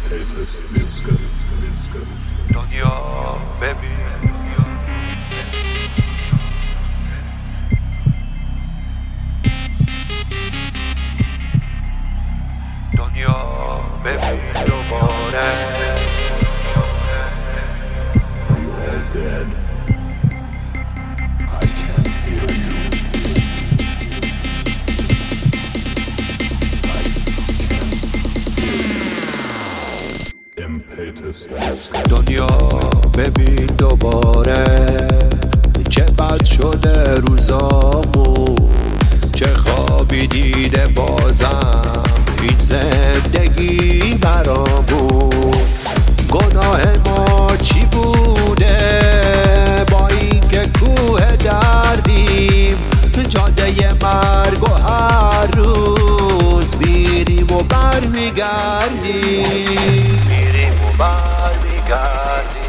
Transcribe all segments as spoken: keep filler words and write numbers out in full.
دنیا ببین دنیا ببین دوباره دنیا ببین دوباره چه بد شده روزامون، چه خوابی دیده بازم این زندگی برامون. گناه ما چی بوده با این که کوه دردیم، جاده مرگ و هر روز میریم و بر میگردیم میریم و بر میگردیم.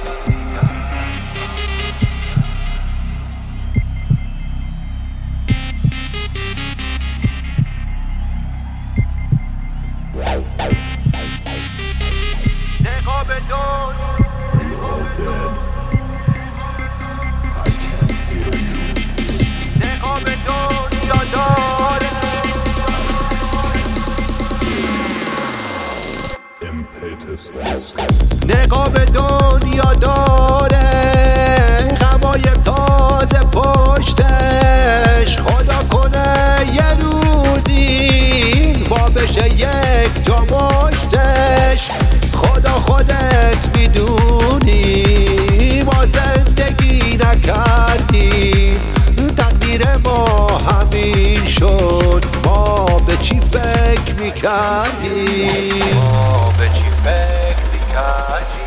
نگاه به دنیا نگاه به دنیا داره نگاه به دنیا داره غمای تازه پشتش، خدا کنه یه روزی با بشه یک جا مشتش. خدا خودت میدونی ما زندگی نکردیم، تقدیر ما همین شد، ما به چی فکر میکردیم ما به چی فکر میکردیم.